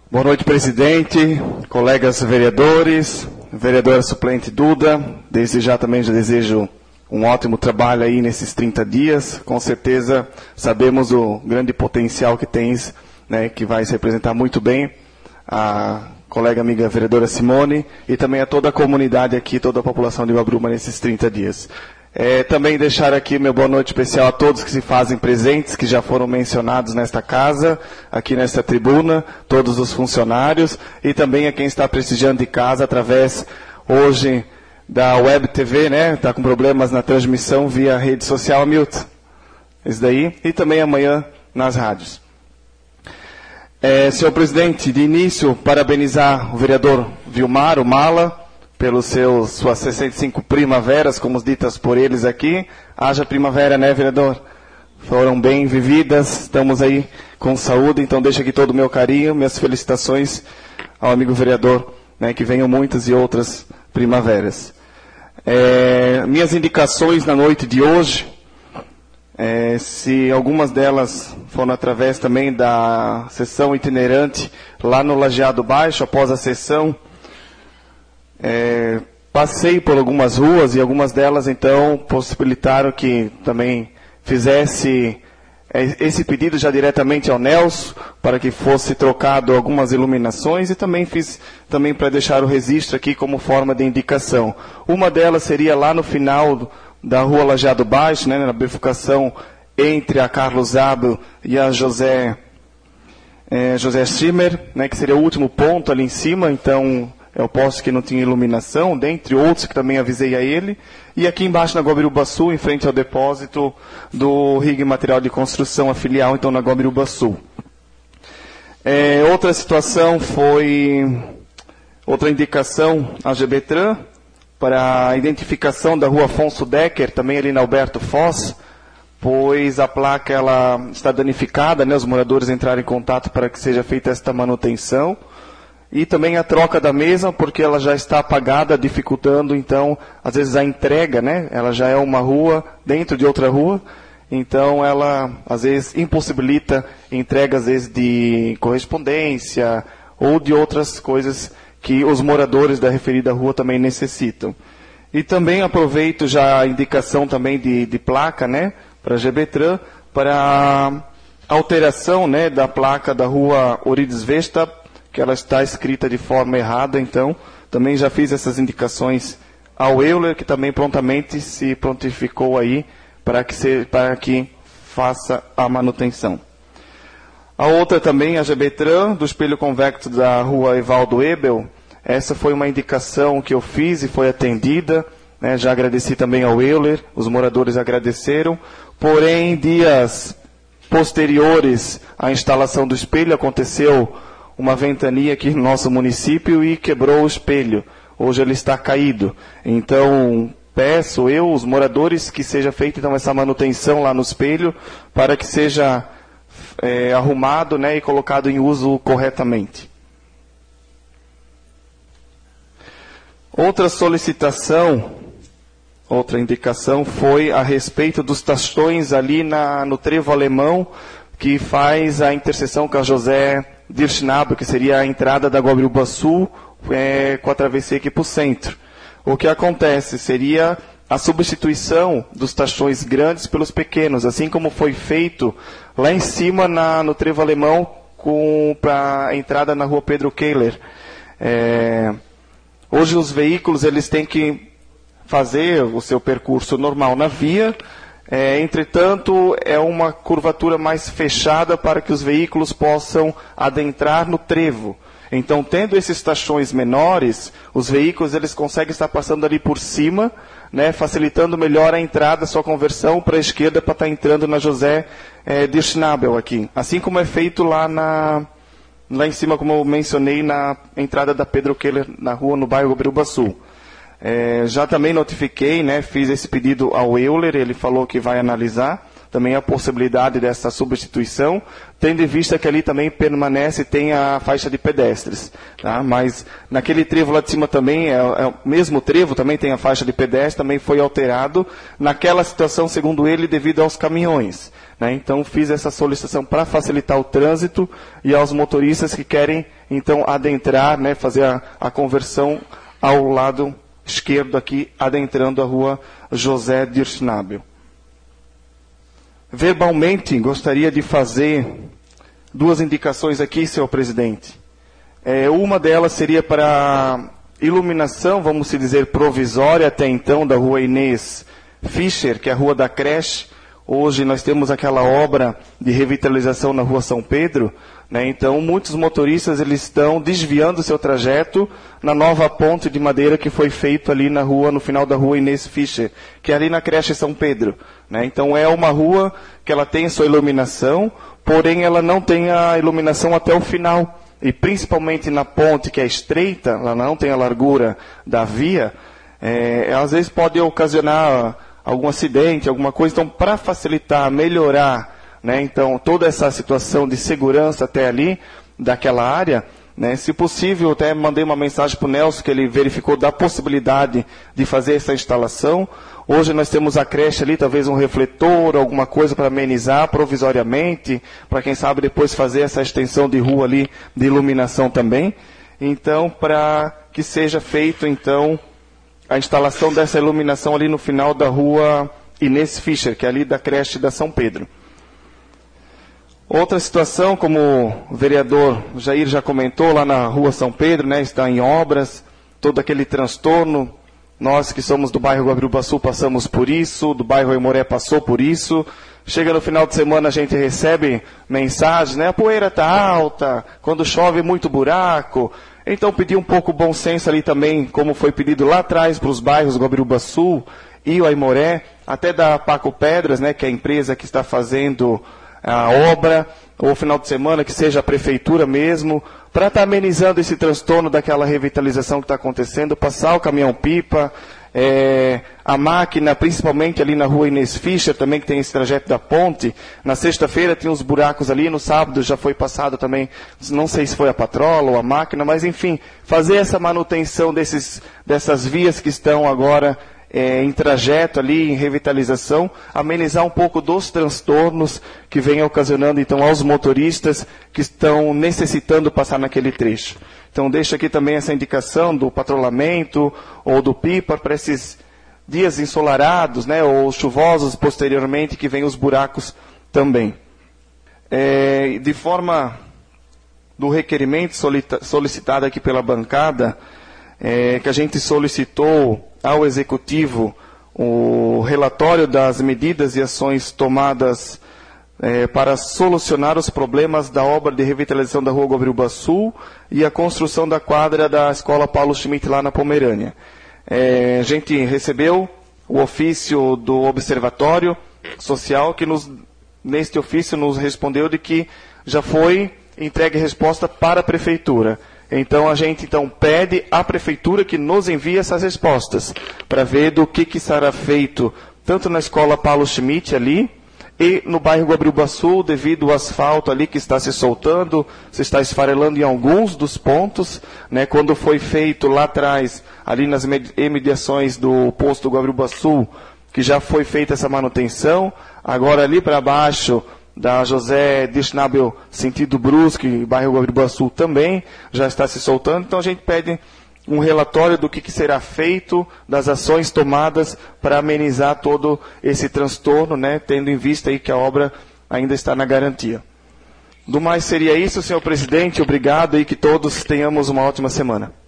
Boa noite, presidente, colegas vereadores, vereadora suplente Duda. Desde já também já desejo um ótimo trabalho aí nesses 30 dias. Com certeza sabemos o grande potencial que tens, né, que vai se representar muito bem a colega amiga vereadora Simone e também a toda a comunidade aqui, toda a população de Guabruma nesses 30 dias. Também deixar aqui meu boa noite especial a todos que se fazem presentes, que já foram mencionados nesta casa, aqui nesta tribuna, todos os funcionários, e também a quem está prestigiando de casa através, hoje, da Web TV, né? Está com problemas na transmissão via rede social, Milton. Isso daí. E também amanhã nas rádios. Senhor presidente, de início, parabenizar o vereador Vilmar, o Mala, pelos suas 65 primaveras, como ditas por eles aqui. Haja primavera, né, vereador? Foram bem vividas, estamos aí com saúde, então deixo aqui todo o meu carinho, minhas felicitações ao amigo vereador, né, que venham muitas e outras primaveras. Minhas indicações na noite de hoje, se algumas delas foram através também da sessão itinerante lá no Lajeado Baixo, após a sessão, passei por algumas ruas e algumas delas, então, possibilitaram que também fizesse esse pedido já diretamente ao Nelson, para que fosse trocado algumas iluminações, e também fiz também para deixar o registro aqui como forma de indicação. Uma delas seria lá no final da rua Lajeado Baixo, né, na bifurcação entre a Carlos Abel e a José Schimmer, né, que seria o último ponto ali em cima, então é o poste que não tinha iluminação, dentre outros que também avisei a ele. E aqui embaixo na Guabiruba-Sul, em frente ao depósito do RIG Material de Construção, a filial, então na Guabiruba-Sul. Outra situação foi, outra indicação à GBTran, para a identificação da rua Afonso Decker, também ali na Alberto Foz, pois a placa ela está danificada, né, os moradores entraram em contato para que seja feita esta manutenção. E também a troca da mesma, porque ela já está apagada, dificultando, então, às vezes a entrega, né? Ela já é uma rua dentro de outra rua, então ela, às vezes, impossibilita entrega, às vezes, de correspondência ou de outras coisas que os moradores da referida rua também necessitam. E também aproveito já a indicação também de placa, né? Para a GBTran, para a alteração, né, da placa da rua Orides Vesta, que ela está escrita de forma errada, então, também já fiz essas indicações ao Euler, que também prontamente se prontificou aí para que faça a manutenção. A outra também, a GBTran, do espelho convexo da rua Evaldo Ebel, essa foi uma indicação que eu fiz e foi atendida, né, já agradeci também ao Euler, os moradores agradeceram, porém, dias posteriores à instalação do espelho, aconteceu uma ventania aqui no nosso município e quebrou o espelho. Hoje ele está caído. Então, peço os moradores, que seja feita então essa manutenção lá no espelho, para que seja arrumado, né, e colocado em uso corretamente. Outra solicitação, outra indicação foi a respeito dos tachões ali no trevo alemão, que faz a interseção com a José Dirchnab, que seria a entrada da Guabiruba Sul, com a travessia aqui para o centro. O que acontece seria a substituição dos tachões grandes pelos pequenos, assim como foi feito lá em cima no trevo alemão para a entrada na rua Pedro Kehler. Hoje os veículos eles têm que fazer o seu percurso normal na via, entretanto, é uma curvatura mais fechada para que os veículos possam adentrar no trevo. Então, tendo esses tachões menores, os veículos eles conseguem estar passando ali por cima, né, facilitando melhor a entrada, a sua conversão para a esquerda para estar entrando na José Dirchnabel aqui. Assim como é feito lá em cima, como eu mencionei, na entrada da Pedro Kehler, na rua, no bairro Guabiruba Sul. Já também notifiquei, né, fiz esse pedido ao Euler, ele falou que vai analisar também a possibilidade dessa substituição, tendo em vista que ali também permanece, tem a faixa de pedestres. Tá? Mas naquele trevo lá de cima também, o mesmo trevo, também tem a faixa de pedestre, também foi alterado naquela situação, segundo ele, devido aos caminhões. né? Então fiz essa solicitação para facilitar o trânsito e aos motoristas que querem então adentrar, né, fazer a conversão ao lado esquerdo aqui, adentrando a rua José Dirschnabel. Verbalmente, gostaria de fazer 2 indicações aqui, senhor presidente. Uma delas seria para iluminação, vamos dizer, provisória até então, da rua Inês Fischer, que é a rua da creche. Hoje nós temos aquela obra de revitalização na rua São Pedro, né? Então muitos motoristas eles estão desviando o seu trajeto na nova ponte de madeira que foi feito ali na rua, no final da rua Inês Fischer, que é ali na creche São Pedro, né? Então é uma rua que ela tem sua iluminação, porém ela não tem a iluminação até o final. E principalmente na ponte que é estreita, ela não tem a largura da via, às vezes pode ocasionar algum acidente, alguma coisa. Então, para facilitar, melhorar, né, então, toda essa situação de segurança até ali, daquela área, né, se possível, até mandei uma mensagem para o Nelson, que ele verificou da possibilidade de fazer essa instalação. Hoje nós temos a creche ali, talvez um refletor, alguma coisa para amenizar provisoriamente, para quem sabe depois fazer essa extensão de rua ali, de iluminação também. Então, para que seja feito, então, a instalação dessa iluminação ali no final da rua Inês Fischer, que é ali da creche da São Pedro. Outra situação, como o vereador Jair já comentou, lá na rua São Pedro, né, está em obras, todo aquele transtorno. Nós que somos do bairro Guabirubaçu passamos por isso, do bairro Aimoré passou por isso. Chega no final de semana a gente recebe mensagens, né, a poeira está alta, quando chove muito buraco. Então pedi um pouco bom senso ali também, como foi pedido lá atrás para os bairros Guabirubaçu e o Aimoré, até da Paco Pedras, né, que é a empresa que está fazendo a obra, ou final de semana, que seja a prefeitura mesmo, para estar amenizando esse transtorno daquela revitalização que está acontecendo, passar o caminhão-pipa, a máquina, principalmente ali na rua Inês Fischer, também que tem esse trajeto da ponte. Na sexta-feira tinha uns buracos ali, no sábado já foi passado também, não sei se foi a patrola ou a máquina, mas enfim, fazer essa manutenção dessas vias que estão agora em trajeto ali, em revitalização, amenizar um pouco dos transtornos que vem ocasionando então aos motoristas que estão necessitando passar naquele trecho. Então deixo aqui também essa indicação do patrulhamento ou do pipa para esses dias ensolarados, né, ou chuvosos posteriormente, que vem os buracos também. De forma do requerimento solicitado aqui pela bancada, que a gente solicitou ao Executivo o relatório das medidas e ações tomadas para solucionar os problemas da obra de revitalização da rua Guabirubaçu e a construção da quadra da Escola Paulo Schmidt lá na Pomerânia. A gente recebeu o ofício do Observatório Social, que neste ofício nos respondeu de que já foi entregue resposta para a Prefeitura. Então a gente pede à Prefeitura que nos envie essas respostas, para ver do que será feito, tanto na Escola Paulo Schmidt ali, e no bairro Guabirubaçu, devido ao asfalto ali que está se soltando, se está esfarelando em alguns dos pontos, né, quando foi feito lá atrás, ali nas imediações do posto Guabirubaçu, que já foi feita essa manutenção, agora ali para baixo da José Dirschnabel, sentido Brusque, bairro Guabirubaçu também, já está se soltando. Então a gente pede um relatório do que será feito, das ações tomadas para amenizar todo esse transtorno, né, tendo em vista aí que a obra ainda está na garantia. Do mais seria isso, senhor presidente. Obrigado e que todos tenhamos uma ótima semana.